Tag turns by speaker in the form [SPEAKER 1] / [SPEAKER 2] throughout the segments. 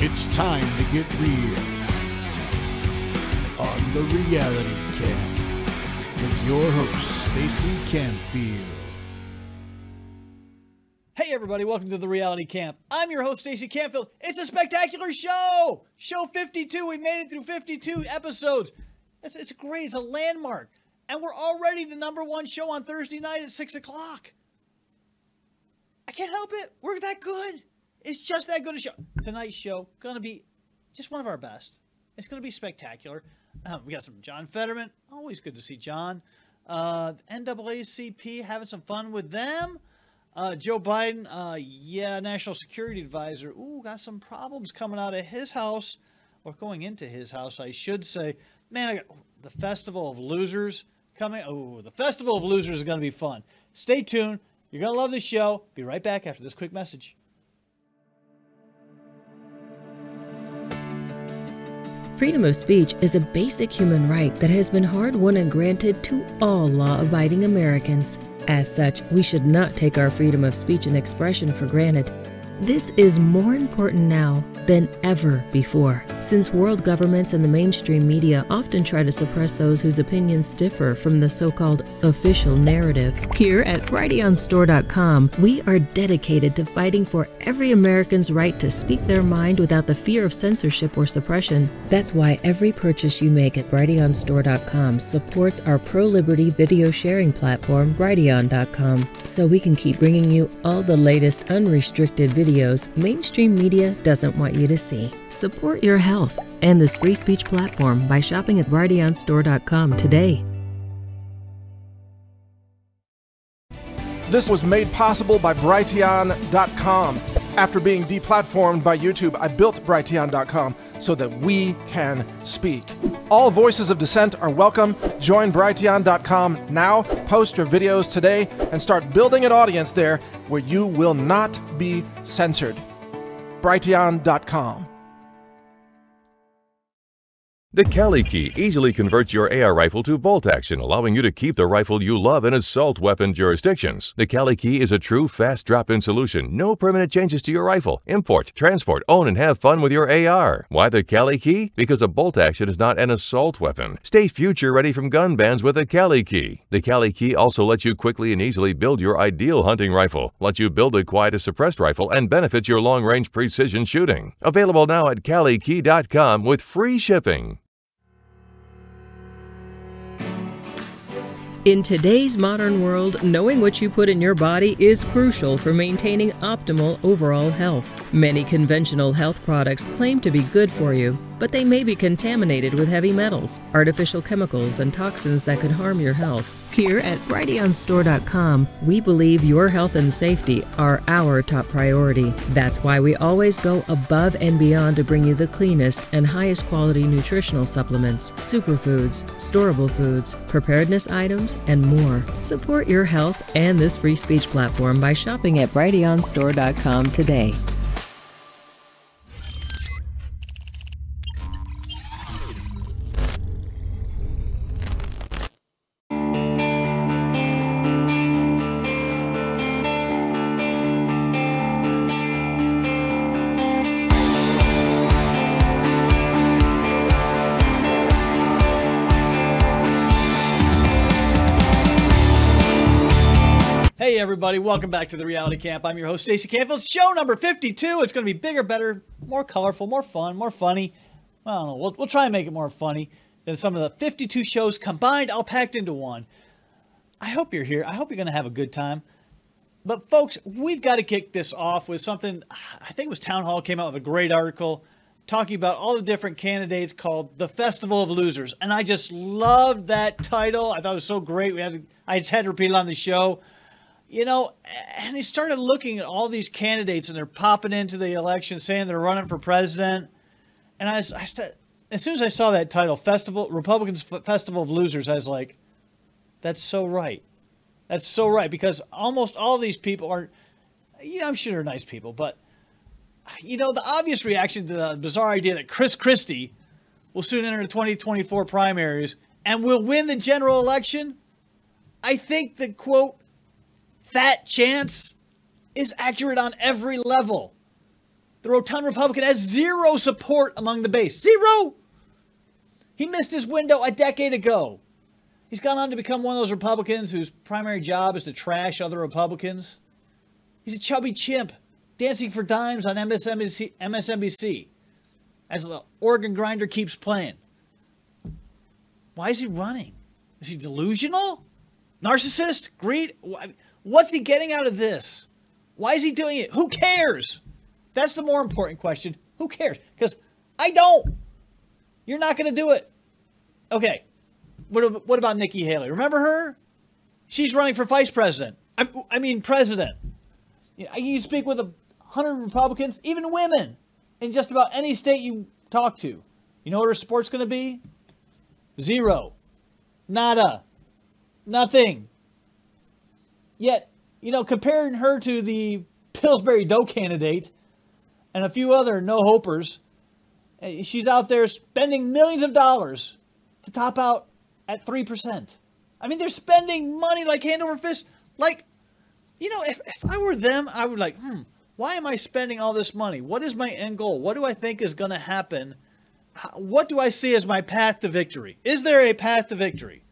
[SPEAKER 1] It's time to get real on the Reality Camp with your host, Stacey Canfield.
[SPEAKER 2] Hey everybody, welcome to the Reality Camp. I'm your host, Stacey Canfield. It's a spectacular show! Show 52. We made it through 52 episodes. It's great. It's a landmark. And we're already the number one show on Thursday night at 6 o'clock. I can't help it. We're that good. It's just that good a show. Tonight's show going to be just one of our best. It's going to be spectacular. We got some John Fetterman. Always good to see John. NAACP, having some fun with them. Joe Biden, National Security Advisor. Ooh, got some problems coming out of his house, or going into his house, I should say. Man, I got the Festival of Losers coming. Oh, the Festival of Losers is going to be fun. Stay tuned. You're going to love the show. Be right back after this quick message.
[SPEAKER 3] Freedom of speech is a basic human right that has been hard-won and granted to all law-abiding Americans. As such, we should not take our freedom of speech and expression for granted. This is more important now than ever before, since world governments and the mainstream media often try to suppress those whose opinions differ from the so-called official narrative. Here at BrighteonStore.com, we are dedicated to fighting for every American's right to speak their mind without the fear of censorship or suppression. That's why every purchase you make at BrighteonStore.com supports our pro-liberty video sharing platform, Brighteon.com, so we can keep bringing you all the latest unrestricted videos mainstream media doesn't want you to see. Support your health and this free speech platform by shopping at BrighteonStore.com today.
[SPEAKER 4] This was made possible by Brighteon.com. After being deplatformed by YouTube, I built Brighteon.com so that we can speak. All voices of dissent are welcome. Join Brighteon.com now, post your videos today, and start building an audience there where you will not be censored. Brighteon.com.
[SPEAKER 5] The Cali Key easily converts your AR rifle to bolt action, allowing you to keep the rifle you love in assault weapon jurisdictions. The Cali Key is a true fast drop-in solution. No permanent changes to your rifle. Import, transport, own, and have fun with your AR. Why the Cali Key? Because a bolt action is not an assault weapon. Stay future ready from gun bans with the Cali Key. The Cali Key also lets you quickly and easily build your ideal hunting rifle, lets you build a quiet as suppressed rifle, and benefits your long-range precision shooting. Available now at CaliKey.com with free shipping.
[SPEAKER 3] In today's modern world, knowing what you put in your body is crucial for maintaining optimal overall health. Many conventional health products claim to be good for you, but they may be contaminated with heavy metals, artificial chemicals, and toxins that could harm your health. Here at BrighteonStore.com, we believe your health and safety are our top priority. That's why we always go above and beyond to bring you the cleanest and highest quality nutritional supplements, superfoods, storable foods, preparedness items, and more. Support your health and this free speech platform by shopping at BrighteonStore.com today.
[SPEAKER 2] Hey everybody, welcome back to the Reality Camp. I'm your host, Stacey Canfield. Show number 52. It's going to be bigger, better, more colorful, more fun, more funny. I don't know. We'll try and make it more funny than some of the 52 shows combined, all packed into one. I hope you're here. I hope you're going to have a good time. But folks, we've got to kick this off with something. I think it was Town Hall came out with a great article talking about all the different candidates called the Festival of Losers. And I just loved that title. I thought it was so great. I just had to repeat it on the show. You know, and he started looking at all these candidates, and they're popping into the election saying they're running for president. And as soon as I saw that title, Republicans Festival of Losers, I was like, that's so right. That's so right, because almost all these people are, I'm sure they're nice people, but, the obvious reaction to the bizarre idea that Chris Christie will soon enter the 2024 primaries and will win the general election, I think the, quote, fat chance is accurate on every level. The rotund Republican has zero support among the base. Zero! He missed his window a decade ago. He's gone on to become one of those Republicans whose primary job is to trash other Republicans. He's a chubby chimp, dancing for dimes on MSNBC as the organ grinder keeps playing. Why is he running? Is he delusional? Narcissist? Greed? What's he getting out of this? Why is he doing it? Who cares? That's the more important question. Who cares? Because I don't. You're not going to do it. Okay. What about Nikki Haley? Remember her? She's running for vice president. I mean president. You can speak with 100 Republicans, even women, in just about any state you talk to. You know what her support's going to be? Zero. Nada. Nothing. Yet, comparing her to the Pillsbury Doe candidate and a few other no-hopers, she's out there spending millions of dollars to top out at 3%. I mean, they're spending money like hand over fist. Like, if I were them, I would why am I spending all this money? What is my end goal? What do I think is going to happen? What do I see as my path to victory? Is there a path to victory?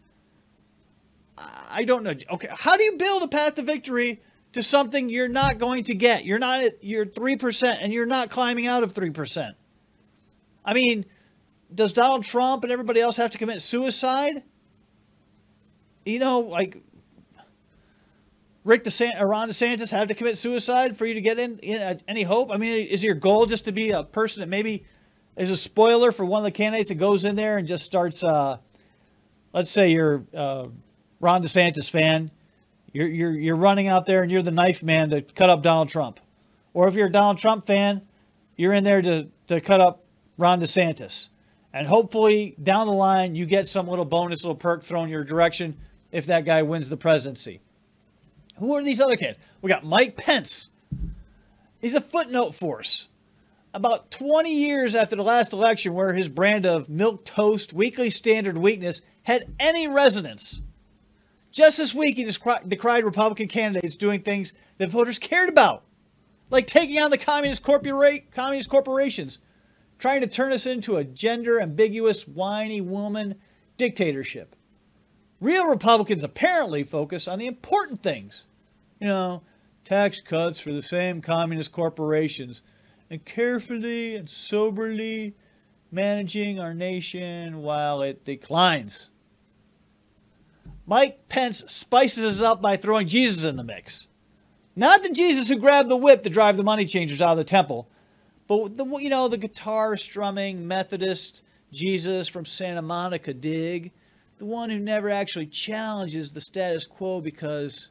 [SPEAKER 2] I don't know. Okay, how do you build a path to victory to something you're not going to get? You're 3% and you're not climbing out of 3%. I mean, does Donald Trump and everybody else have to commit suicide? Like Ron DeSantis have to commit suicide for you to get in any hope? I mean, is your goal just to be a person that maybe is a spoiler for one of the candidates that goes in there and just starts, let's say you're Ron DeSantis fan, you're running out there and you're the knife man to cut up Donald Trump. Or if you're a Donald Trump fan, you're in there to cut up Ron DeSantis. And hopefully down the line you get some little bonus, little perk thrown your direction if that guy wins the presidency. Who are these other candidates? We got Mike Pence. He's a footnote force. About 20 years after the last election where his brand of milquetoast, weekly standard weakness had any resonance. Just this week, he decried Republican candidates doing things that voters cared about, like taking on the communist corporations, trying to turn us into a gender-ambiguous, whiny woman dictatorship. Real Republicans apparently focus on the important things. Tax cuts for the same communist corporations and carefully and soberly managing our nation while it declines. Mike Pence spices it up by throwing Jesus in the mix. Not the Jesus who grabbed the whip to drive the money changers out of the temple, but the guitar strumming Methodist Jesus from Santa Monica dig, the one who never actually challenges the status quo because,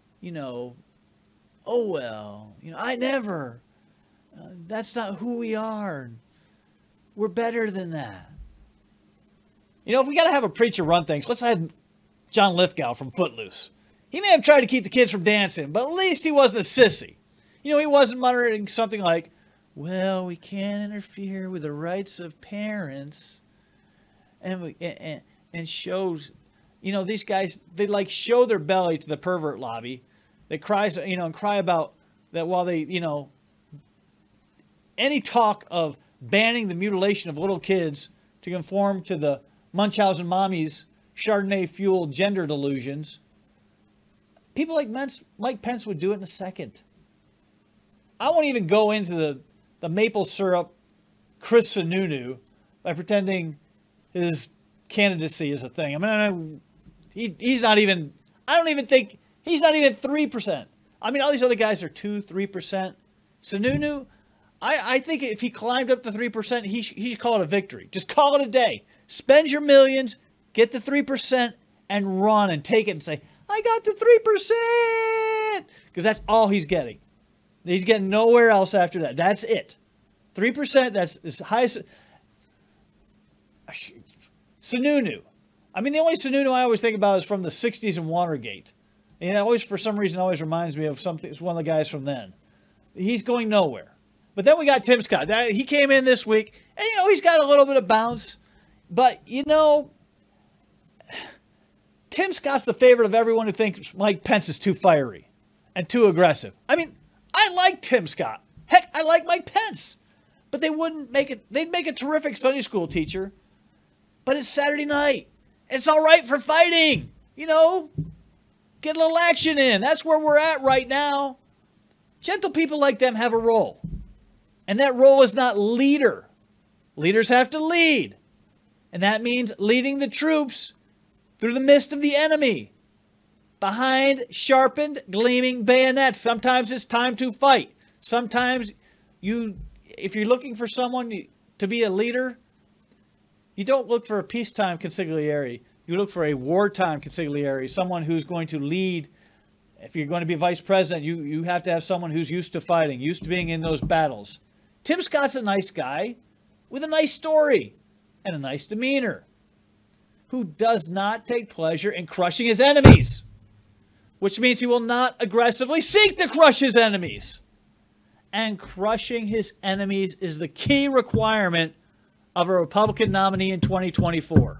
[SPEAKER 2] I never. That's not who we are. We're better than that. If we got to have a preacher run things, let's have John Lithgow from Footloose. He may have tried to keep the kids from dancing, but at least he wasn't a sissy. He wasn't muttering something like, well, we can't interfere with the rights of parents. And shows, these guys, they show their belly to the pervert lobby. They cry, and cry about that while they, any talk of banning the mutilation of little kids to conform to the Munchausen mommy's Chardonnay-fueled gender delusions. People like Mike Pence would do it in a second. I won't even go into the maple syrup Chris Sununu by pretending his candidacy is a thing. I mean, he's not even, I don't even think, he's not even 3%. I mean, all these other guys are 2-3%. Sununu, I think if he climbed up to 3%, he should call it a victory. Just call it a day. Spend your millions, get the 3%, and run and take it and say, I got the 3%! Because that's all he's getting. He's getting nowhere else after that. That's it. 3%, that's as high as... Sununu. I mean, the only Sununu I always think about is from the 60s and Watergate. And it always, for some reason, always reminds me of something. It's one of the guys from then. He's going nowhere. But then we got Tim Scott. He came in this week, and, he's got a little bit of bounce. But, Tim Scott's the favorite of everyone who thinks Mike Pence is too fiery and too aggressive. I mean, I like Tim Scott. Heck, I like Mike Pence. But they wouldn't make it. They'd make a terrific Sunday school teacher. But it's Saturday night. It's all right for fighting. You know, get a little action in. That's where we're at right now. Gentle people like them have a role. And that role is not leader. Leaders have to lead. And that means leading the troops through the midst of the enemy, behind sharpened, gleaming bayonets. Sometimes it's time to fight. Sometimes if you're looking for someone to be a leader, you don't look for a peacetime consigliere. You look for a wartime consigliere, someone who's going to lead. If you're going to be vice president, you have to have someone who's used to fighting, used to being in those battles. Tim Scott's a nice guy with a nice story and a nice demeanor, who does not take pleasure in crushing his enemies, which means he will not aggressively seek to crush his enemies. And crushing his enemies is the key requirement of a Republican nominee in 2024.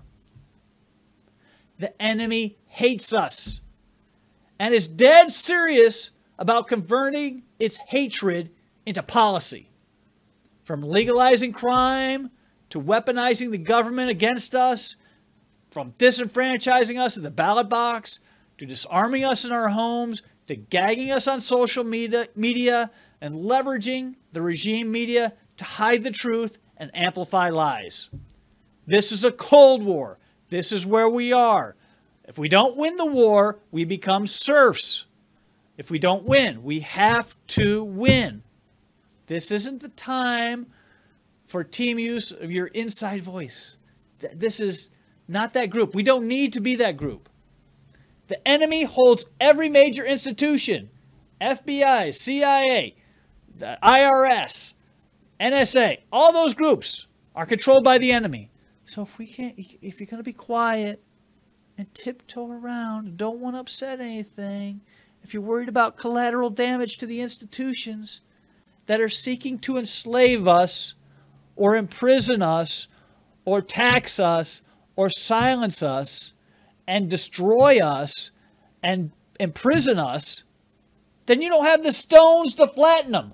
[SPEAKER 2] The enemy hates us and is dead serious about converting its hatred into policy. From legalizing crime to weaponizing the government against us, from disenfranchising us at the ballot box, to disarming us in our homes, to gagging us on social media and leveraging the regime media to hide the truth and amplify lies. This is a Cold War. This is where we are. If we don't win the war, we become serfs. If we don't win, we have to win. This isn't the time for team use of your inside voice. This is not that group. We don't need to be that group. The enemy holds every major institution, FBI, CIA, the IRS, NSA, all those groups are controlled by the enemy. So if you're going to be quiet and tiptoe around, don't want to upset anything, if you're worried about collateral damage to the institutions that are seeking to enslave us or imprison us or tax us or silence us and destroy us and imprison us, then you don't have the stones to flatten them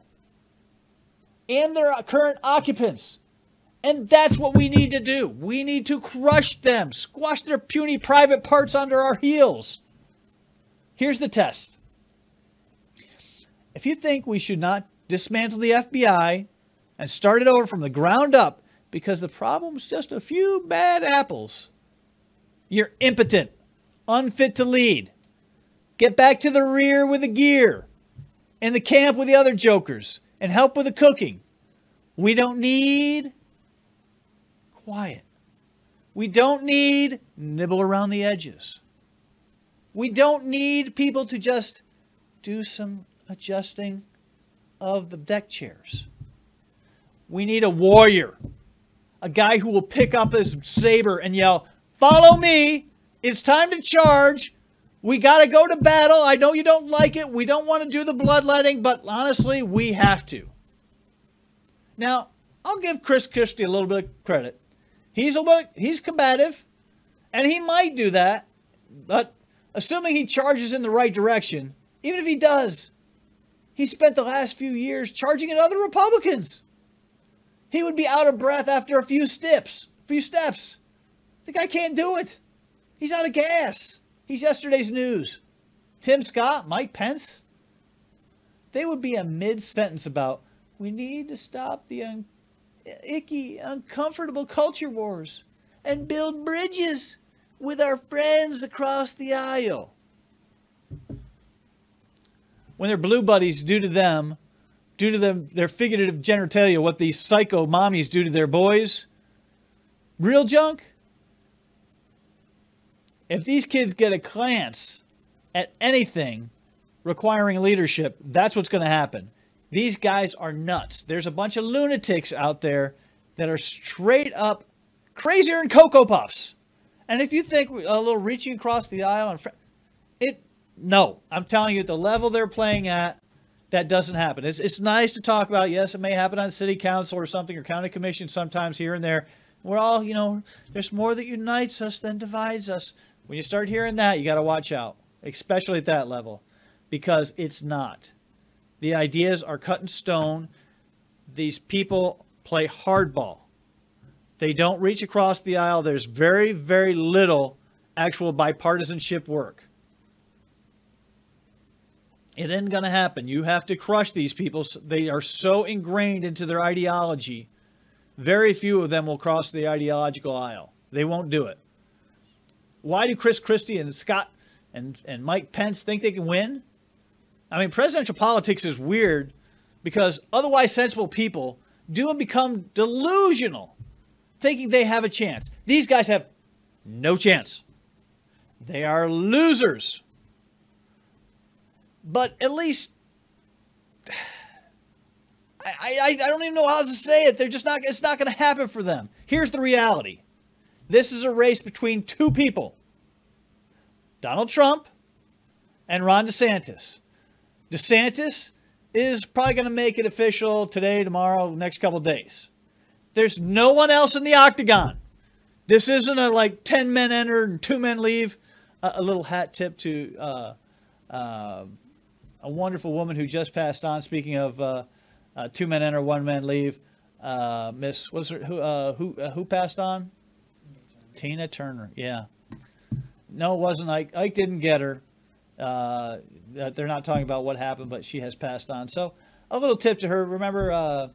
[SPEAKER 2] and their current occupants. And that's what we need to do. We need to crush them, squash their puny private parts under our heels. Here's the test. If you think we should not dismantle the FBI and start it over from the ground up because the problem's just a few bad apples, you're impotent, unfit to lead. Get back to the rear with the gear, in the camp with the other jokers, and help with the cooking. We don't need quiet. We don't need nibble around the edges. We don't need people to just do some adjusting of the deck chairs. We need a warrior, a guy who will pick up his saber and yell, "Follow me. It's time to charge. We got to go to battle. I know you don't like it. We don't want to do the bloodletting, but honestly, we have to." Now, I'll give Chris Christie a little bit of credit. He's combative, and he might do that, but assuming he charges in the right direction, even if he does, he spent the last few years charging at other Republicans. He would be out of breath after a few steps. The guy can't do it. He's out of gas. He's yesterday's news. Tim Scott, Mike Pence, they would be a mid-sentence about, we need to stop the icky, uncomfortable culture wars and build bridges with our friends across the aisle. When their blue buddies do to them, their figurative genitalia, what these psycho mommies do to their boys, real junk. If these kids get a glance at anything requiring leadership, that's what's going to happen. These guys are nuts. There's a bunch of lunatics out there that are straight up crazier than Cocoa Puffs. And if you think a little reaching across the aisle, no, I'm telling you, at the level they're playing at, that doesn't happen. It's nice to talk about. Yes, it may happen on city council or something, or county commission sometimes here and there. We're all, there's more that unites us than divides us. When you start hearing that, you got to watch out, especially at that level, because it's not. The ideas are cut in stone. these people play hardball. They don't reach across the aisle. There's very, very little actual bipartisanship work. It isn't going to happen. You have to crush these people. They are so ingrained into their ideology. Very few of them will cross the ideological aisle. They won't do it. Why do Chris Christie and Scott and Mike Pence think they can win? I mean, presidential politics is weird because otherwise sensible people do become delusional, thinking they have a chance. These guys have no chance. They are losers. But at least, I don't even know how to say it. They're just not, it's not going to happen for them. Here's the reality. This is a race between two people, Donald Trump and Ron DeSantis. DeSantis is probably going to make it official today, tomorrow, next couple of days. There's no one else in the octagon. This isn't a like 10 men enter and 2 men leave. A little hat tip to a wonderful woman who just passed on. Speaking of 2 men enter, 1 man leave. Miss, what's her, who passed on? Tina Turner. Yeah. No, it wasn't Ike. Ike didn't get her. They're not talking about what happened, but she has passed on. So a little tip to her. Remember,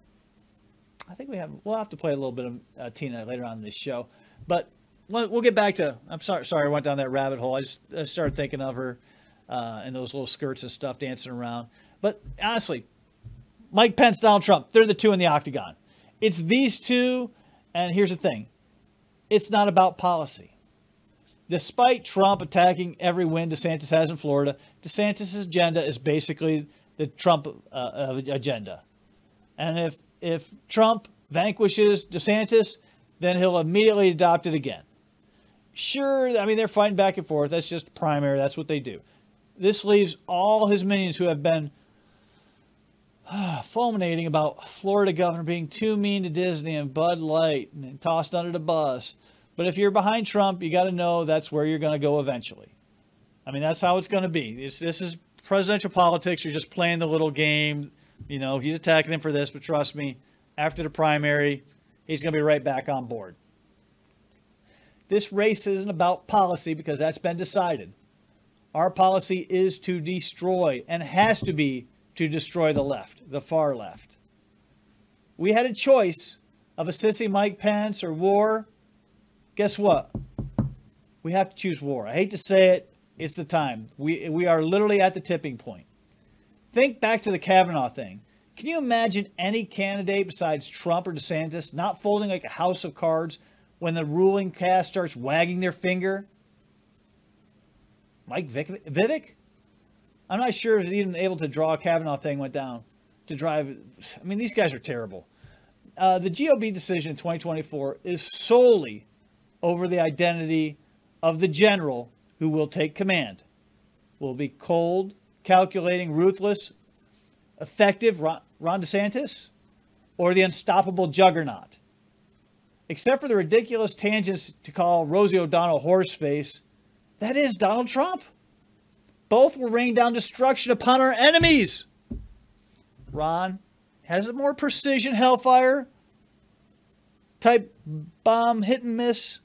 [SPEAKER 2] I think we'll have to play a little bit of Tina later on in this show. But we'll get back to, I'm sorry I went down that rabbit hole. I started thinking of her and those little skirts and stuff dancing around. But honestly, Mike Pence, Donald Trump, they're the two in the octagon. It's these two, and here's the thing. It's not about policy. Despite Trump attacking every win DeSantis has in Florida, DeSantis' agenda is basically the Trump agenda. And if Trump vanquishes DeSantis, then he'll immediately adopt it again. Sure, I mean, they're fighting back and forth. That's just primary. That's what they do. This leaves all his minions who have been fulminating about Florida governor being too mean to Disney and Bud Light and tossed under the bus. But if you're behind Trump, you got to know that's where you're going to go eventually. I mean, that's how it's going to be. This is presidential politics. You're just playing the little game. You know, he's attacking him for this, but trust me, after the primary, he's going to be right back on board. This race isn't about policy because that's been decided. Our policy is to destroy and has to be to destroy the left, the far left. We had a choice of a sissy Mike Pence or war. Guess what? We have to choose war. I hate to say it. It's the time. We are literally at the tipping point. Think back to the Kavanaugh thing. Can you imagine any candidate besides Trump or DeSantis not folding like a house of cards when the ruling cast starts wagging their finger? Mike Vivek? I'm not sure if he's even able to draw a Kavanaugh thing went down to drive. I mean, these guys are terrible. The GOP decision in 2024 is solely over the identity of the general who will take command. Will it be cold, calculating, ruthless, effective Ron DeSantis, or the unstoppable juggernaut? Except for the ridiculous tangents to call Rosie O'Donnell horseface, that is Donald Trump. Both will rain down destruction upon our enemies. Ron has a more precision hellfire type bomb hit and miss.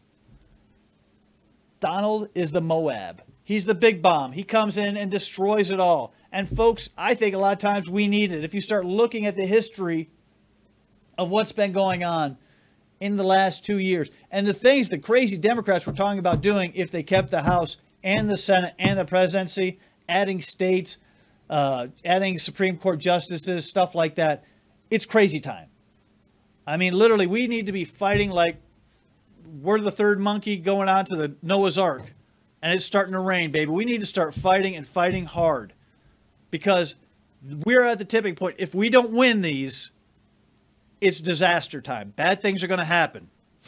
[SPEAKER 2] Donald is the Moab. He's the big bomb. He comes in and destroys it all. And folks, I think a lot of times we need it. If you start looking at the history of what's been going on in the last 2 years and the things the crazy Democrats were talking about doing if they kept the House and the Senate and the presidency, adding states, adding Supreme Court justices, stuff like that, it's crazy time. I mean, literally, we need to be fighting like we're the third monkey going on to the Noah's Ark, and it's starting to rain, baby. We need to start fighting and fighting hard because we're at the tipping point. If we don't win these, it's disaster time. Bad things are going to happen.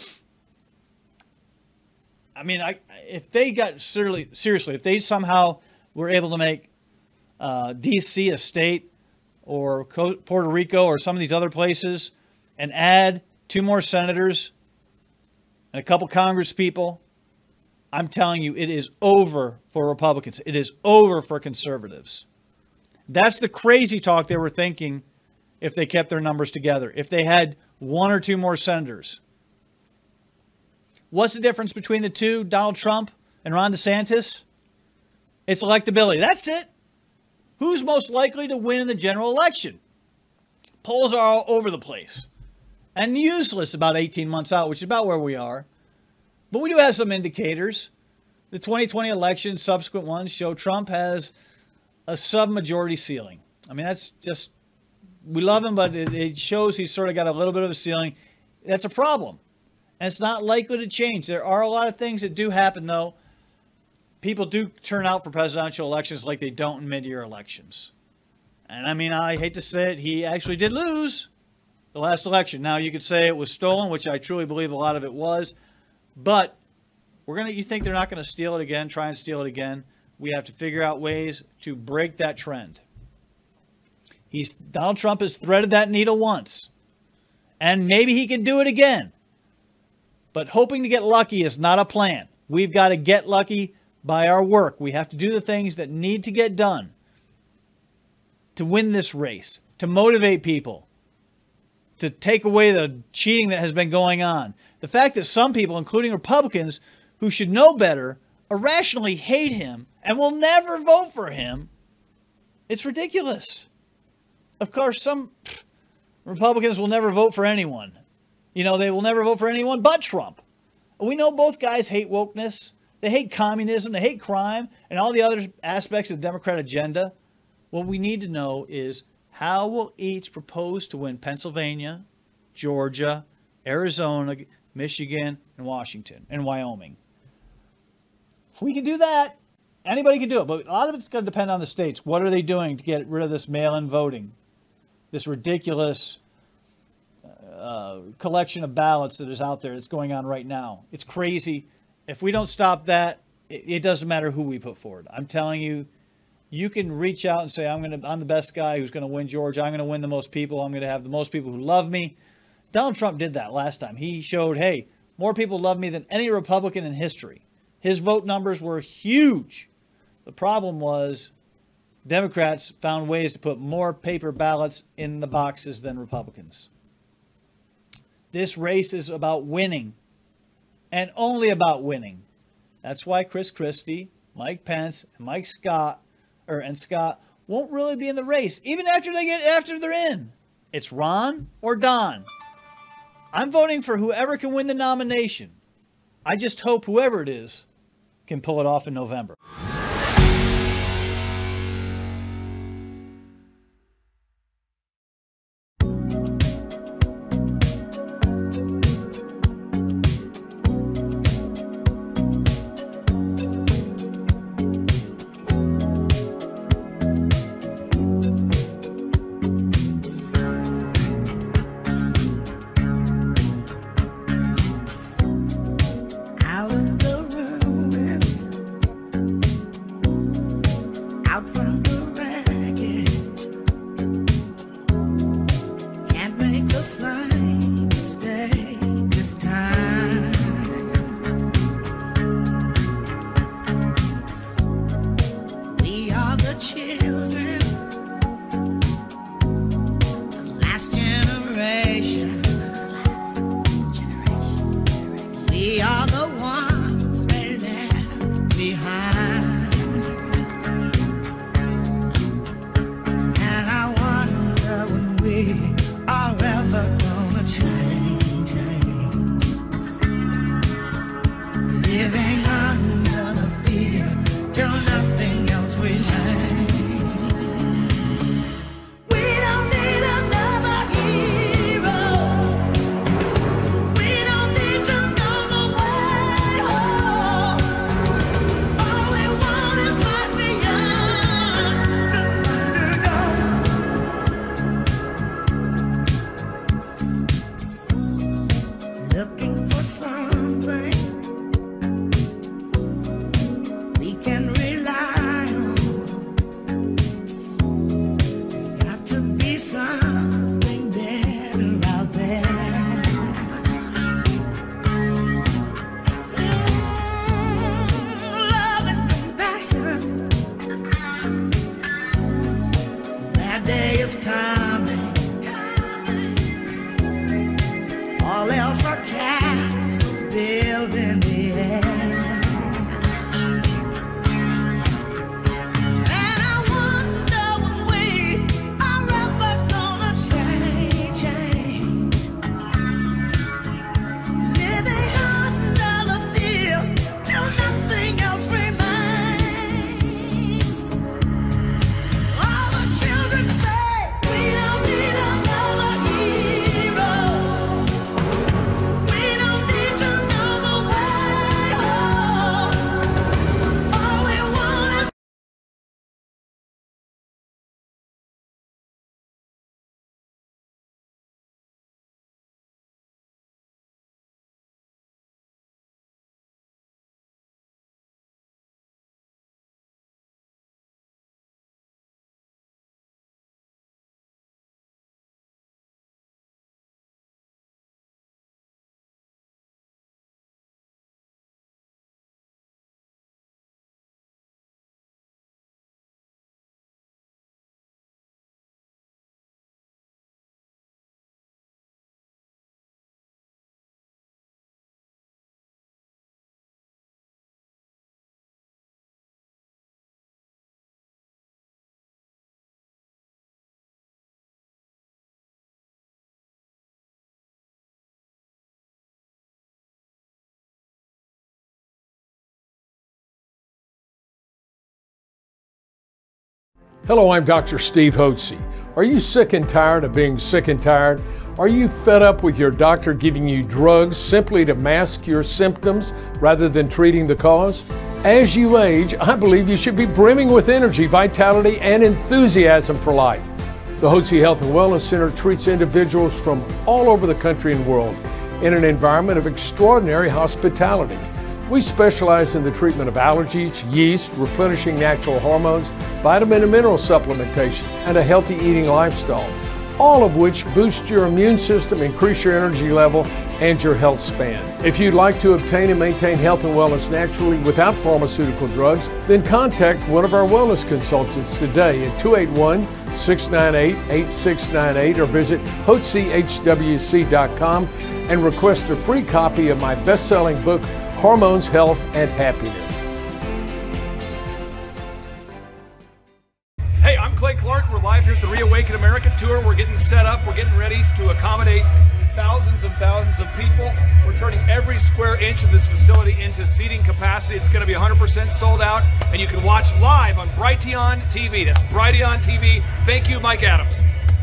[SPEAKER 2] I mean, if they got seriously, if they somehow were able to make D.C. a state or Puerto Rico or some of these other places and add 2 more senators and a couple Congress people, I'm telling you, it is over for Republicans. It is over for conservatives. That's the crazy talk they were thinking if they kept their numbers together, if they had one or two more senators. What's the difference between the two, Donald Trump and Ron DeSantis? It's electability. That's it. Who's most likely to win in the general election? Polls are all over the place and useless about 18 months out, which is about where we are. But we do have some indicators. The 2020 election, subsequent ones, show Trump has a sub-majority ceiling. I mean, that's just, we love him, but it shows he's sort of got a little bit of a ceiling. That's a problem. And it's not likely to change. There are a lot of things that do happen, though. People do turn out for presidential elections like they don't in mid-year elections. And I mean, I hate to say it, he actually did lose the last election. Now, you could say it was stolen, which I truly believe a lot of it was. But you think they're not going to steal it again, try and steal it again? We have to figure out ways to break that trend. Donald Trump has threaded that needle once. And maybe he can do it again. But hoping to get lucky is not a plan. We've got to get lucky by our work. We have to do the things that need to get done to win this race, to motivate people, to take away the cheating that has been going on. The fact that some people, including Republicans, who should know better, irrationally hate him and will never vote for him, it's ridiculous. Of course, some Republicans will never vote for anyone. You know, they will never vote for anyone but Trump. We know both guys hate wokeness. They hate communism. They hate crime and all the other aspects of the Democrat agenda. What we need to know is how will each propose to win Pennsylvania, Georgia, Arizona, Michigan, and Washington, and Wyoming. If we can do that, anybody can do it. But a lot of it's going to depend on the states. What are they doing to get rid of this mail-in voting? This ridiculous collection of ballots that is out there that's going on right now. It's crazy. If we don't stop that, it doesn't matter who we put forward. I'm telling you, you can reach out and say, I'm the best guy who's going to win Georgia. I'm going to win the most people. I'm going to have the most people who love me. Donald Trump did that last time. He showed, hey, more people love me than any Republican in history. His vote numbers were huge. The problem was Democrats found ways to put more paper ballots in the boxes than Republicans. This race is about winning, and only about winning. That's why Chris Christie, Mike Pence, and Scott won't really be in the race, even after they're in. It's Ron or Don. I'm voting for whoever can win the nomination. I just hope whoever it is can pull it off in November.
[SPEAKER 6] Is coming. Hello, I'm Dr. Steve Hotze. Are you sick and tired of being sick and tired? Are you fed up with your doctor giving you drugs simply to mask your symptoms rather than treating the cause? As you age, I believe you should be brimming with energy, vitality, and enthusiasm for life. The Hotze Health and Wellness Center treats individuals from all over the country and world in an environment of extraordinary hospitality. We specialize in the treatment of allergies, yeast, replenishing natural hormones, vitamin and mineral supplementation, and a healthy eating lifestyle, all of which boost your immune system, increase your energy level, and your health span. If you'd like to obtain and maintain health and wellness naturally without pharmaceutical drugs, then contact one of our wellness consultants today at 281-698-8698 or visit HotzeHWC.com and request a free copy of my best-selling book, Hormones, Health, and Happiness.
[SPEAKER 7] Hey, I'm Clay Clark. We're live here at the Reawaken America Tour. We're getting set up. We're getting ready to accommodate thousands and thousands of people. We're turning every square inch of this facility into seating capacity. It's going to be 100% sold out, and you can watch live on Brighteon TV. That's Brighteon TV. Thank you, Mike Adams.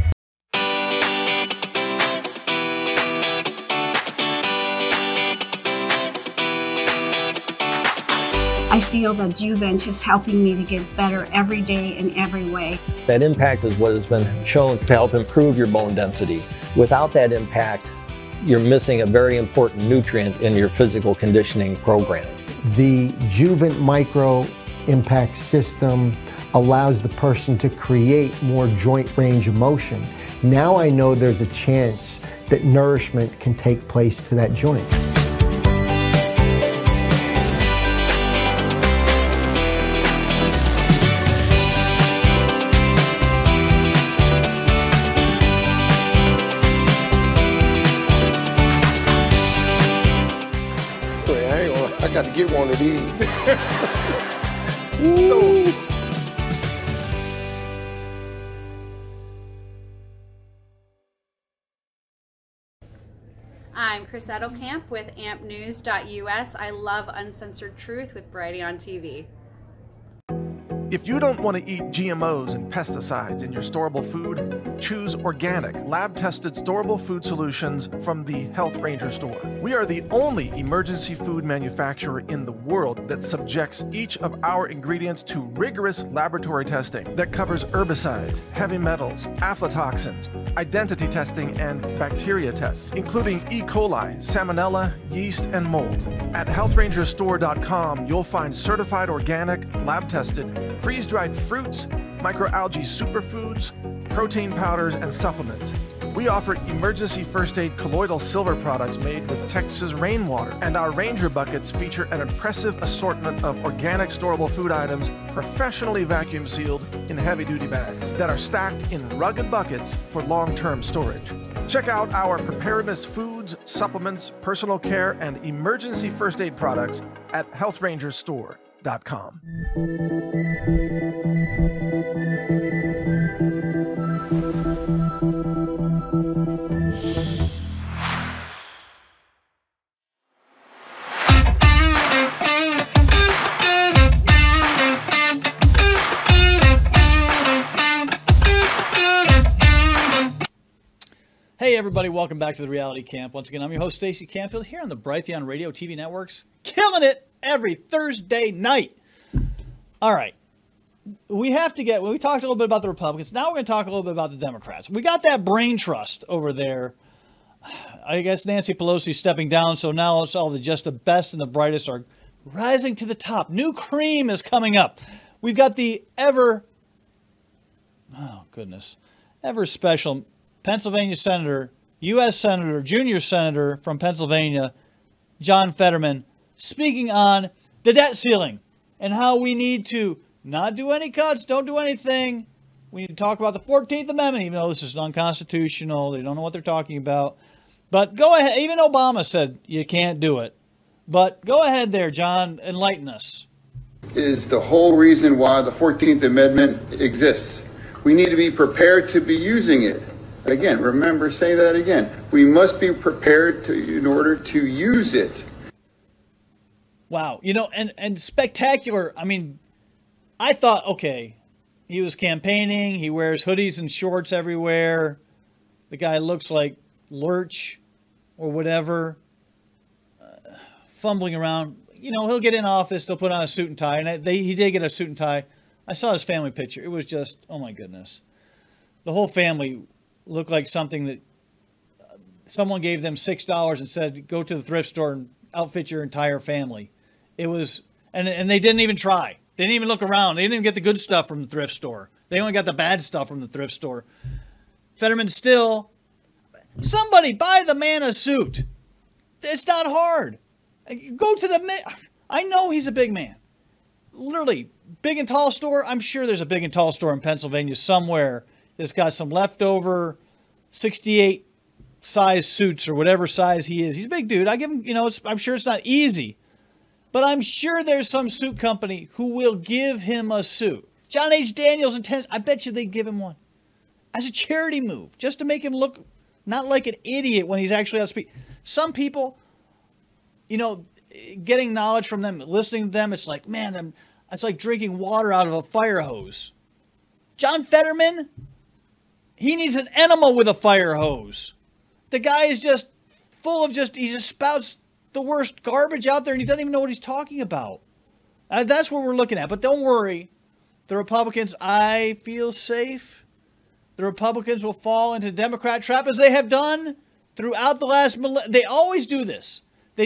[SPEAKER 8] I feel that Juvent is helping me to get better every day in every way.
[SPEAKER 9] That impact is what has been shown to help improve your bone density. Without that impact, you're missing a very important nutrient in your physical conditioning program.
[SPEAKER 10] The Juvent Micro Impact System allows the person to create more joint range of motion. Now I know there's a chance that nourishment can take place to that joint.
[SPEAKER 11] I got to get one of these.
[SPEAKER 12] I'm Chris Edelkamp with ampnews.us. I love uncensored truth with Brighteon TV.
[SPEAKER 4] If you don't want to eat GMOs and pesticides in your storable food, choose organic, lab-tested storable food solutions from the Health Ranger store. We are the only emergency food manufacturer in the world that subjects each of our ingredients to rigorous laboratory testing that covers herbicides, heavy metals, aflatoxins, identity testing, and bacteria tests, including E. coli, salmonella, yeast, and mold. At healthrangerstore.com, you'll find certified organic, lab-tested, freeze-dried fruits, microalgae superfoods, protein powders, and supplements. We offer emergency first aid colloidal silver products made with Texas rainwater, and our Ranger buckets feature an impressive assortment of organic storable food items professionally vacuum sealed in heavy-duty bags that are stacked in rugged buckets for long-term storage. Check out our preparedness foods, supplements, personal care, and emergency first aid products at healthrangerstore.com.
[SPEAKER 2] Hey everybody, welcome back to the Reality Camp. Once again, I'm your host Stacey Canfield here on the Brighteon Radio TV networks, killing it every Thursday night. All right, we talked a little bit about the Republicans. Now we're going to talk a little bit about the Democrats. We got that brain trust over there. I guess Nancy Pelosi stepping down, so now it's all the best and the brightest are rising to the top. New cream is coming up. We've got the ever special Pennsylvania Senator, U.S. Senator, Junior Senator from Pennsylvania, John Fetterman, speaking on the debt ceiling and how we need to not do any cuts, don't do anything. We need to talk about the 14th Amendment, even though this is unconstitutional. They don't know what they're talking about. But go ahead. Even Obama said you can't do it. But go ahead there, John. Enlighten us.
[SPEAKER 13] Is the whole reason why the 14th Amendment exists. We need to be prepared to be using it. Again, remember, say that again. We must be prepared in order to use it.
[SPEAKER 2] Wow. And spectacular. I mean, I thought, okay, he was campaigning. He wears hoodies and shorts everywhere. The guy looks like Lurch or whatever, fumbling around. You know, he'll get in office, they'll put on a suit and tie, and he did get a suit and tie. I saw his family picture. It was just, oh my goodness. The whole family looked like something that someone gave them $6 and said, go to the thrift store and outfit your entire family. It was, and they didn't even try. They didn't even look around. They didn't even get the good stuff from the thrift store. They only got the bad stuff from the thrift store. Fetterman still, somebody buy the man a suit. It's not hard. Go to the, I know he's a big man. Literally, big and tall store. I'm sure there's a big and tall store in Pennsylvania somewhere that's got some leftover 68 size suits or whatever size he is. He's a big dude. I give him, you know, I'm sure it's not easy. But I'm sure there's some suit company who will give him a suit. John H. Daniels and Tennessee, I bet you they'd give him one. As a charity move, just to make him look not like an idiot when he's actually out speaking. Some people, you know, getting knowledge from them, listening to them, it's like, man, it's like drinking water out of a fire hose. John Fetterman, he needs an enema with a fire hose. The guy is just full of he just spouts the worst garbage out there and he doesn't even know what he's talking about. That's what we're looking at. But don't worry. The Republicans, I feel safe. The Republicans will fall into Democrat trap as they have done throughout the last millennium. They always do this.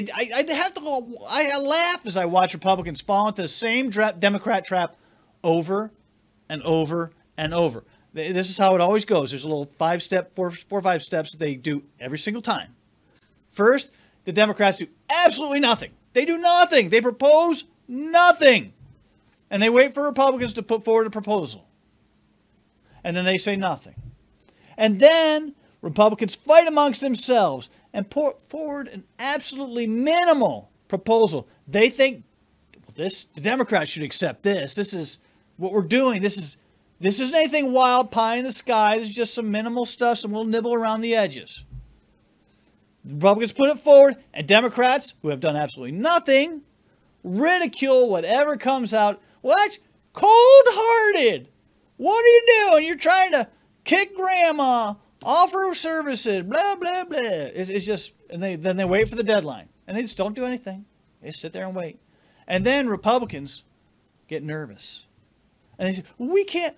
[SPEAKER 2] I laugh as I watch Republicans fall into the same Democrat trap over and over and over. This is how it always goes. There's a little 4 or 5 steps that they do every single time. First, the Democrats do absolutely nothing. They do nothing. They propose nothing. And they wait for Republicans to put forward a proposal. And then they say nothing. And then Republicans fight amongst themselves and put forward an absolutely minimal proposal. They think, well, the Democrats should accept this. This is what we're doing. This isn't anything wild pie in the sky. This is just some minimal stuff, some little nibble around the edges. The Republicans put it forward, and Democrats, who have done absolutely nothing, ridicule whatever comes out. Well, that's cold-hearted. What are you doing? You're trying to kick grandma, offer services, blah, blah, blah. It's just, and then they wait for the deadline. And they just don't do anything. They sit there and wait. And then Republicans get nervous. And they say, we can't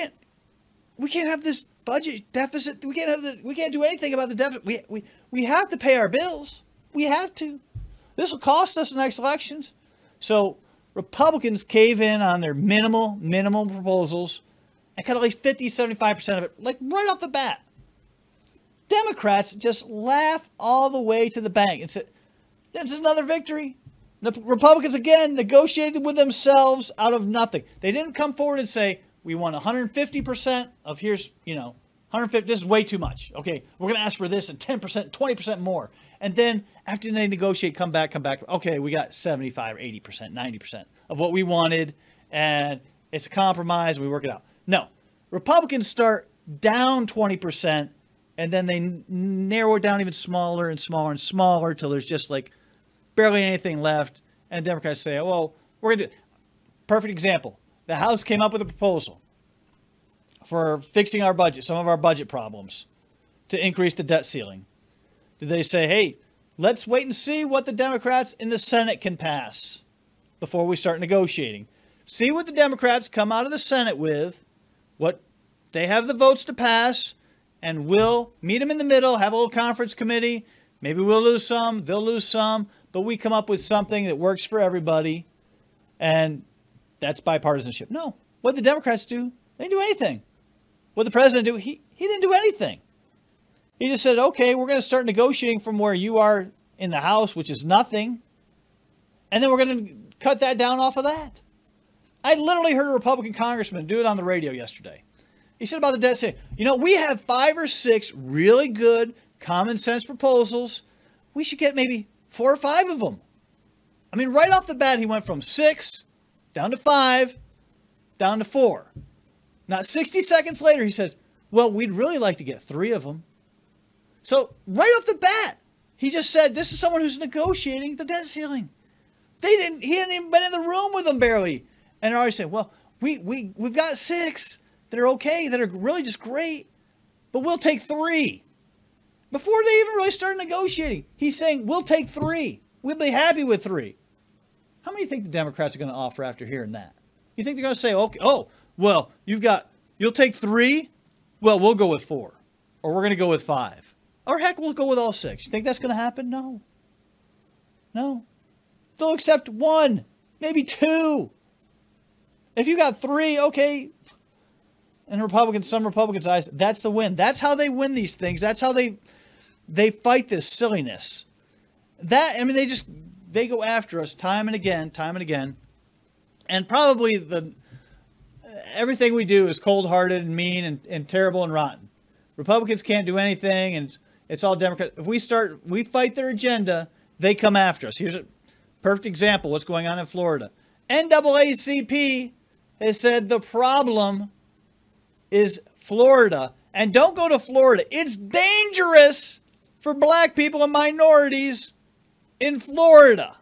[SPEAKER 2] have this budget deficit. We can't do anything about the deficit. We have to pay our bills. We have to. This will cost us the next elections. So Republicans cave in on their minimal proposals and cut at least 50, 75% of it, like right off the bat. Democrats just laugh all the way to the bank and say, that's another victory. The Republicans, again, negotiated with themselves out of nothing. They didn't come forward and say, we want 150% of here's, 150, this is way too much. Okay, we're going to ask for this and 10%, 20% more. And then after they negotiate, come back. Okay, we got 75, 80%, 90% of what we wanted. And it's a compromise. We work it out. No, Republicans start down 20%. And then they narrow it down even smaller and smaller and smaller till there's just like barely anything left. And Democrats say, well, we're going to do. Perfect example. The House came up with a proposal for fixing our budget, some of our budget problems, to increase the debt ceiling. Did they say, hey, let's wait and see what the Democrats in the Senate can pass before we start negotiating? See what the Democrats come out of the Senate with, what they have the votes to pass, and we'll meet them in the middle, have a little conference committee. Maybe we'll lose some, they'll lose some, but we come up with something that works for everybody, and that's bipartisanship. No. What did the Democrats do? They didn't do anything. What did the president do? He didn't do anything. He just said, okay, we're going to start negotiating from where you are in the House, which is nothing, and then we're going to cut that down off of that. I literally heard a Republican congressman do it on the radio yesterday. He said about the debt ceiling, we have 5 or 6 really good common sense proposals. We should get maybe 4 or 5 of them. I mean, right off the bat, he went from 6 down to 5, down to 4. Not 60 seconds later, he says, well, we'd really like to get 3 of them. So right off the bat, he just said, this is someone who's negotiating the debt ceiling. He hadn't even been in the room with them barely. And they're already saying, well, we've got 6 that are okay, that are really just great, but we'll take 3. Before they even really start negotiating, he's saying, we'll take 3. We'll be happy with 3. How many do you think the Democrats are going to offer after hearing that? You think they're going to say, okay, oh, well, you'll take 3? Well, we'll go with 4. Or we're going to go with 5. Or heck, we'll go with all 6. You think that's going to happen? No. No. They'll accept 1, maybe 2. If you got 3, okay. In some Republicans' eyes, that's the win. That's how they win these things. That's how they fight this silliness. They go after us time and again. And probably everything we do is cold-hearted and mean and terrible and rotten. Republicans can't do anything, and it's all Democrat. If we fight their agenda, they come after us. Here's a perfect example. What's going on in Florida? NAACP has said the problem is Florida. And don't go to Florida. It's dangerous for black people and minorities in Florida.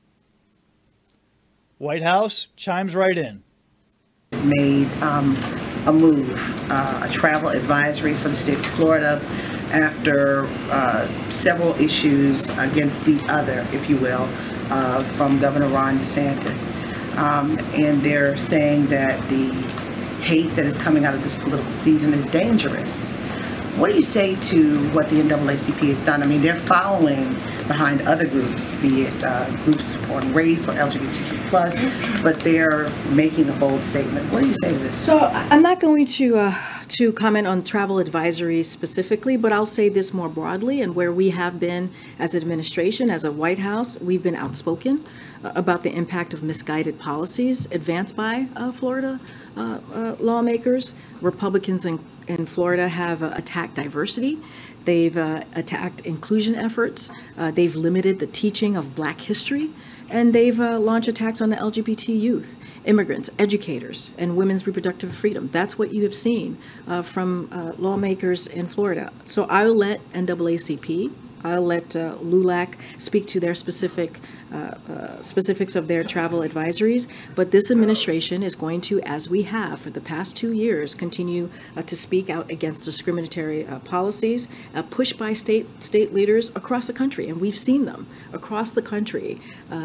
[SPEAKER 2] White House chimes right in.
[SPEAKER 14] Made a move, a travel advisory for the state of Florida after several issues against the other, if you will, from Governor Ron DeSantis. And they're saying that the hate that is coming out of this political season is dangerous. What do you say to what the NAACP has done? I mean, they're following behind other groups, be it groups on race or LGBTQ+, but they're making a bold statement. What do you say to this?
[SPEAKER 15] So I'm not going to comment on travel advisories specifically, but I'll say this more broadly, and where we have been as an administration, as a White House, we've been outspoken about the impact of misguided policies advanced by Florida lawmakers. Republicans in Florida have attacked diversity. They've attacked inclusion efforts. They've limited the teaching of Black history. And they've launched attacks on the LGBT youth, immigrants, educators, and women's reproductive freedom. That's what you have seen from lawmakers in Florida. So I'll let NAACP, I'll let LULAC speak to their specifics of their travel advisories, but this administration is going to, as we have for the past 2 years, continue to speak out against discriminatory policies pushed by state leaders across the country, and we've seen them across the country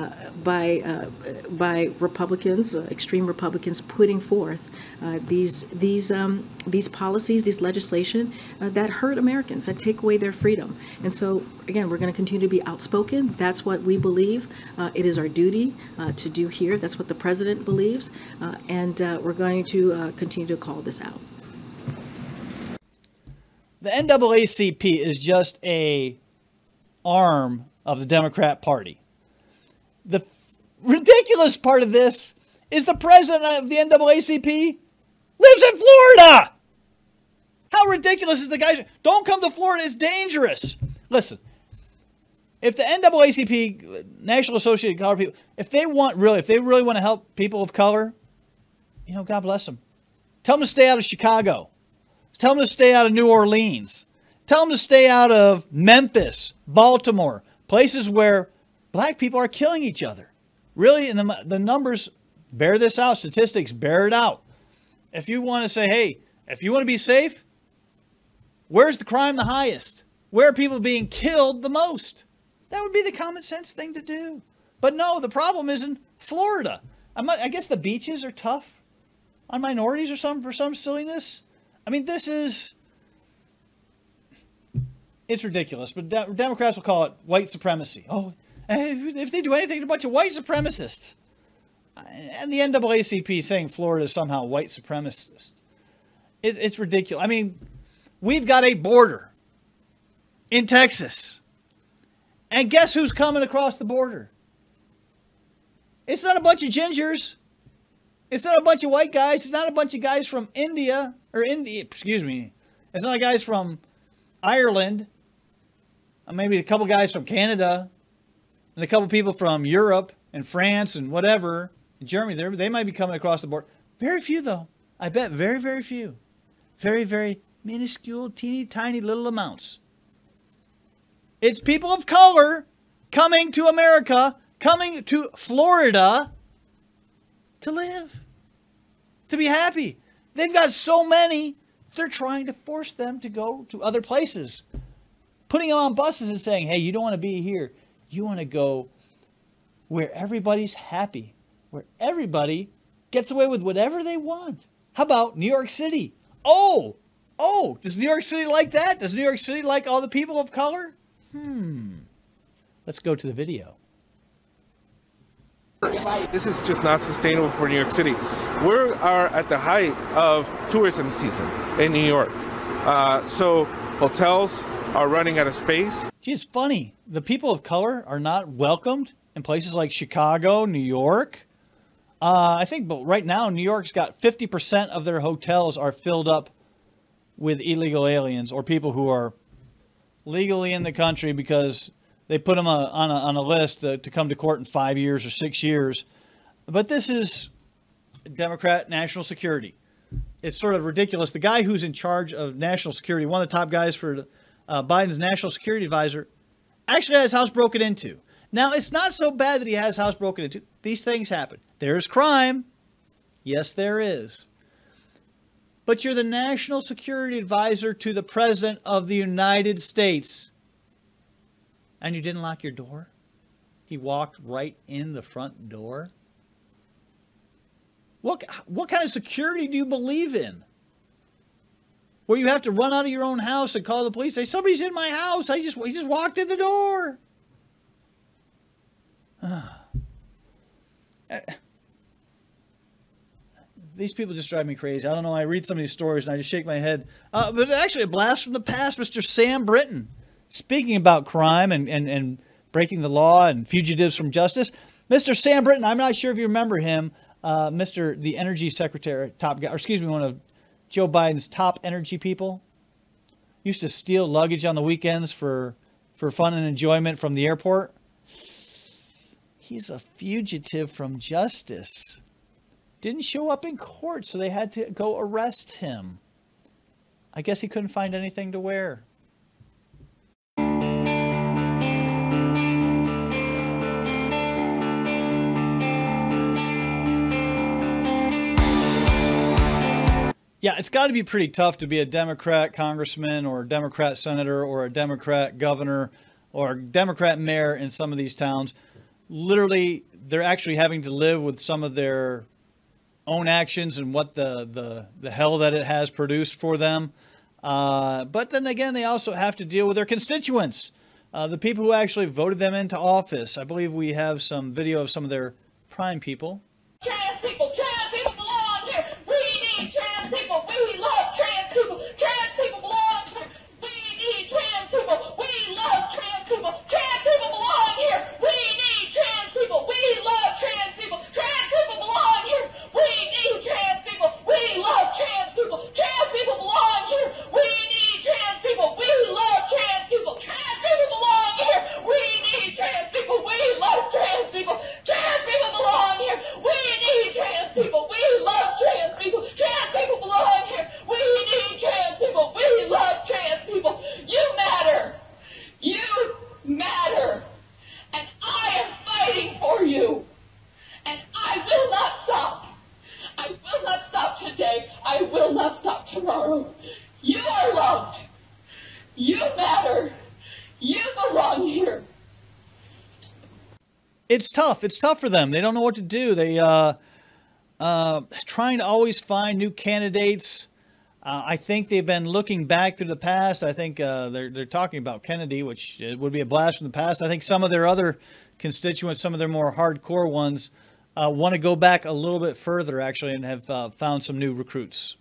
[SPEAKER 15] by Republicans, extreme Republicans, putting forth these policies, these legislation that hurt Americans, that take away their freedom. And so, again, we're going to continue to be outspoken. That's what we believe. It is our duty to do here. That's what the president believes. And we're going to continue to call this out.
[SPEAKER 2] The NAACP is just a arm of the Democrat Party. The ridiculous part of this is the president of the NAACP lives in Florida. How ridiculous is the guy? Don't come to Florida. It's dangerous. Listen, if the NAACP, National Association of Colored People, if they really want to help people of color, God bless them. Tell them to stay out of Chicago. Tell them to stay out of New Orleans. Tell them to stay out of Memphis, Baltimore, places where black people are killing each other. Really, and the numbers bear this out. Statistics bear it out. If you want to say, hey, if you want to be safe, where's the crime the highest? Where are people being killed the most? That would be the common sense thing to do. But no, the problem is in Florida. I guess the beaches are tough on minorities or something for some silliness. I mean, it's ridiculous. But Democrats will call it white supremacy. Oh, if they do anything to a bunch of white supremacists. And the NAACP saying Florida is somehow white supremacist. It's ridiculous. I mean, we've got a border in Texas. And guess who's coming across the border? It's not a bunch of gingers. It's not a bunch of white guys. It's not a bunch of guys from India. It's not guys from Ireland. Maybe a couple guys from Canada. And a couple people from Europe and France and whatever. Germany, they might be coming across the border. Very few, though. I bet very, very few. Very, very minuscule, teeny, tiny little amounts. It's people of color coming to America, coming to Florida to live. to be happy. They've got so many, they're trying to force them to go to other places. Putting them on buses and saying, hey, you don't want to be here. You want to go where everybody's happy, where everybody gets away with whatever they want. How about New York City? Oh, does New York City like that? Does New York City like all the people of color? Let's go to the video.
[SPEAKER 16] This is just not sustainable for New York City. We are at the height of tourism season in New York. So hotels are running out of space.
[SPEAKER 2] Gee, it's funny. The people of color are not welcomed in places like Chicago, New York. I think right now New York's got 50% of their hotels are filled up with illegal aliens or people who are legally in the country because they put them on a list to come to court in 5 years or 6 years. But this is Democrat national security. It's sort of ridiculous. The guy who's in charge of national security, one of the top guys for Biden's national security advisor, actually has his house broken into. Now, it's not so bad that he has his house broken into. These things happen. There's crime. Yes, there is. But you're the national security advisor to the President of the United States. And you didn't lock your door? He walked right in the front door? What kind of security do you believe in? Where you have to run out of your own house and call the police, say, somebody's in my house. He just walked in the door. These people just drive me crazy. I don't know. I read some of these stories and I just shake my head. But actually, a blast from the past, Mr. Sam Brinton. Speaking about crime and breaking the law and fugitives from justice, Mr. Sam Brinton, I'm not sure if you remember him, the energy secretary, one of Joe Biden's top energy people. Used to steal luggage on the weekends for fun and enjoyment from the airport. He's a fugitive from justice. Didn't show up in court, so they had to go arrest him. I guess he couldn't find anything to wear. Yeah, it's got to be pretty tough to be a Democrat congressman or a Democrat senator or a Democrat governor or a Democrat mayor in some of these towns. Literally, they're actually having to live with some of their own actions and what the hell that it has produced for them. But then again, they also have to deal with their constituents, the people who actually voted them into office. I believe we have some video of some of their prime people.
[SPEAKER 17] Trans people belong here. We need trans people. We love trans people. Trans people belong here. We need trans people. We love trans people. Trans people belong here. We need trans people. We love trans people. Trans people belong here. We need trans people. We love trans people. Trans people belong here. We need trans people. We love trans people. Trans people belong here. We need trans people. We love trans people. Trans people belong here. We need trans people. We love trans people. Trans people belong here. We need trans people. We love trans people. You matter. You matter. And I am fighting for you. And I will not stop. I will not stop today. I will not stop tomorrow. You are loved. You matter. You belong here.
[SPEAKER 2] It's tough. It's tough for them. They don't know what to do. They trying to always find new candidates. I think they've been looking back through the past. I think they're talking about Kennedy, which would be a blast from the past. I think some of their other constituents, some of their more hardcore ones, want to go back a little bit further, actually, and have found some new recruits.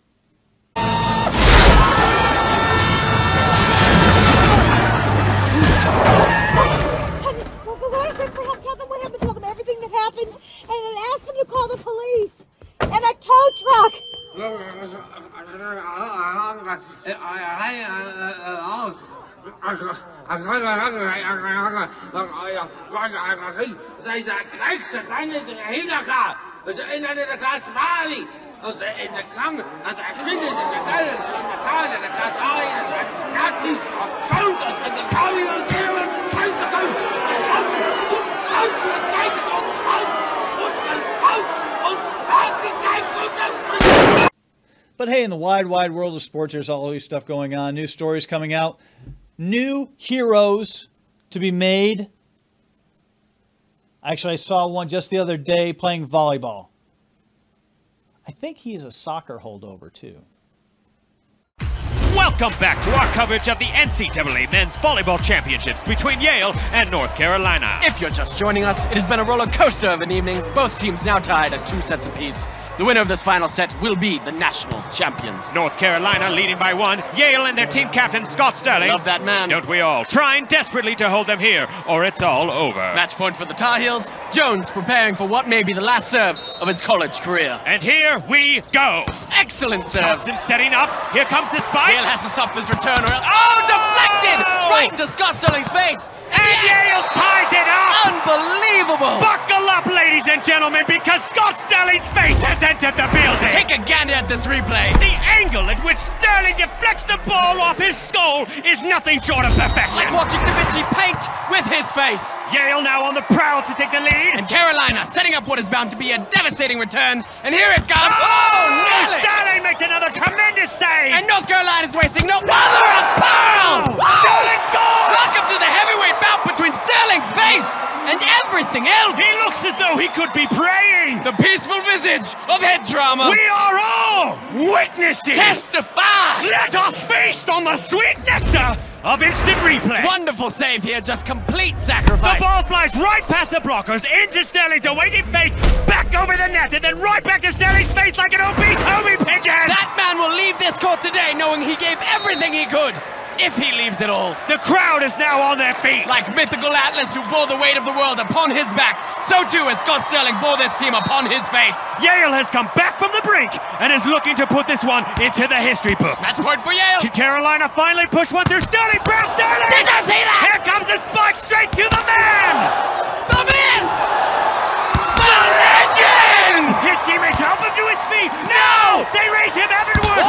[SPEAKER 17] Tell them everything that happened, and then ask them to call the police and a tow truck.
[SPEAKER 2] But hey, in the wide world of sports, there's always stuff going on. New stories coming out. New heroes to be made. Actually, I saw one just the other day playing volleyball. I think he's a soccer holdover, too.
[SPEAKER 18] Welcome back to our coverage of the NCAA Men's Volleyball Championships between Yale and North Carolina.
[SPEAKER 19] If you're just joining us, it has been a roller coaster of an evening. Both teams now tied at 2 sets apiece. The winner of this final set will be the national champions.
[SPEAKER 18] North Carolina leading by 1. Yale and their team captain, Scott Sterling.
[SPEAKER 19] Love that man.
[SPEAKER 18] Don't we all? Trying desperately to hold them here, or it's all over.
[SPEAKER 19] Match point for the Tar Heels. Jones preparing for what may be the last serve of his college career.
[SPEAKER 18] And here we go.
[SPEAKER 19] Excellent serve.
[SPEAKER 18] Thompson setting up. Here comes the spike.
[SPEAKER 19] Yale has to stop this return or else... Oh, deflected! Right into Scott Sterling's face.
[SPEAKER 18] And Yale ties it up!
[SPEAKER 19] Unbelievable!
[SPEAKER 18] Buckle up, ladies and gentlemen, because Scott Sterling's face has entered the building.
[SPEAKER 19] Take a gander at this replay.
[SPEAKER 18] The angle at which Sterling deflects the ball off his skull is nothing short of perfection.
[SPEAKER 19] Like watching Da Vinci paint with his face.
[SPEAKER 18] Yale now on the prowl to take the lead.
[SPEAKER 19] And Carolina setting up what is bound to be a devastating return. And here it comes.
[SPEAKER 18] Oh,
[SPEAKER 19] nearly!
[SPEAKER 18] Sterling makes another tremendous save.
[SPEAKER 19] And North Carolina's wasting no mother of pearl.
[SPEAKER 18] Sterling scores!
[SPEAKER 19] Welcome to the heavyweight bout between Sterling's face and everything else.
[SPEAKER 18] He looks as though he could be praying.
[SPEAKER 19] The peaceful visage of head drama.
[SPEAKER 18] We are all witnesses.
[SPEAKER 19] Testify.
[SPEAKER 18] Let us feast on the sweet nectar of instant replay.
[SPEAKER 19] Wonderful save here, just complete sacrifice.
[SPEAKER 18] The ball flies right past the blockers, into Sterling's awaiting face, back over the net, and then right back to Sterling's face like an obese homie pigeon.
[SPEAKER 19] That man will leave this court today knowing he gave everything he could. If he leaves it all.
[SPEAKER 18] The crowd is now on their feet.
[SPEAKER 19] Like mythical Atlas who bore the weight of the world upon his back, so too as Scott Sterling bore this team upon his face.
[SPEAKER 18] Yale has come back from the brink and is looking to put this one into the history books.
[SPEAKER 19] Match point for Yale.
[SPEAKER 18] Carolina finally pushed one through Sterling. Brown Sterling!
[SPEAKER 19] Did you see that?
[SPEAKER 18] Here comes the spike straight to the man!
[SPEAKER 19] The man! The legend!
[SPEAKER 18] His teammates help him to his feet. No! They raise him heavenward!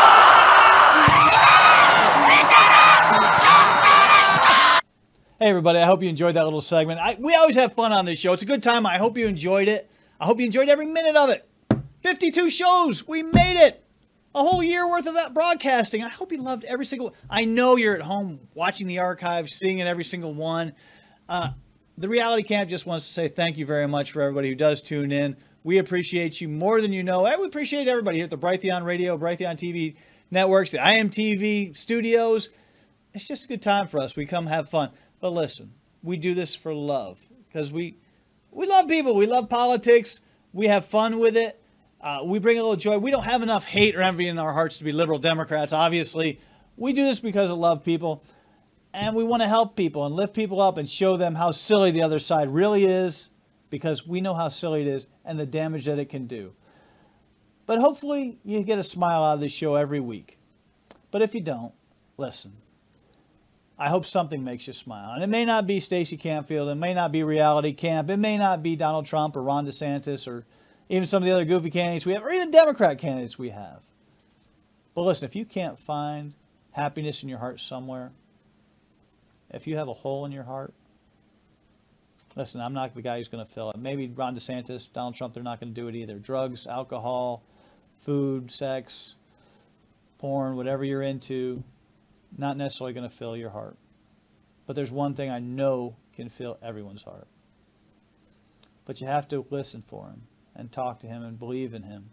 [SPEAKER 2] Hey everybody, I hope you enjoyed that little segment. We always have fun on this show. It's a good time. I hope you enjoyed it. I hope you enjoyed every minute of it. 52 shows. We made it. A whole year worth of that broadcasting. I hope you loved every single one. I know you're at home watching the archives, seeing it every single one. The Reality Camp just wants to say thank you very much for everybody who does tune in. We appreciate you more than you know. And we appreciate everybody here at the Brighteon Radio, Brighteon TV networks, the IMTV studios. It's just a good time for us. We come have fun. But listen, we do this for love because we love people. We love politics. We have fun with it. We bring a little joy. We don't have enough hate or envy in our hearts to be liberal Democrats, obviously. We do this because of love people. And we want to help people and lift people up and show them how silly the other side really is because we know how silly it is and the damage that it can do. But hopefully you get a smile out of this show every week. But if you don't, listen. I hope something makes you smile. And it may not be Stacey Campfield. It may not be Reality Camp. It may not be Donald Trump or Ron DeSantis or even some of the other goofy candidates we have or even Democrat candidates we have. But listen, if you can't find happiness in your heart somewhere, if you have a hole in your heart, listen, I'm not the guy who's going to fill it. Maybe Ron DeSantis, Donald Trump, they're not going to do it either. Drugs, alcohol, food, sex, porn, whatever you're into, not necessarily going to fill your heart. But there's one thing I know can fill everyone's heart. But you have to listen for him and talk to him and believe in him.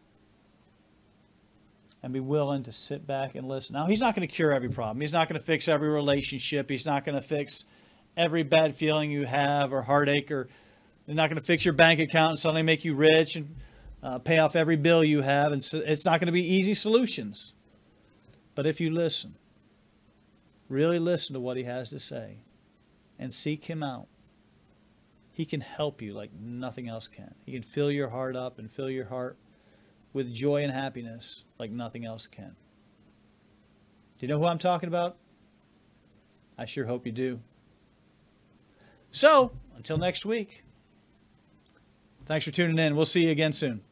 [SPEAKER 2] And be willing to sit back and listen. Now, he's not going to cure every problem. He's not going to fix every relationship. He's not going to fix every bad feeling you have or heartache. Or they're not going to fix your bank account and suddenly make you rich and pay off every bill you have. And so it's not going to be easy solutions. But if you listen, really listen to what he has to say and seek him out, he can help you like nothing else can. He can fill your heart up and fill your heart with joy and happiness like nothing else can. Do you know who I'm talking about? I sure hope you do. So, until next week, thanks for tuning in. We'll see you again soon.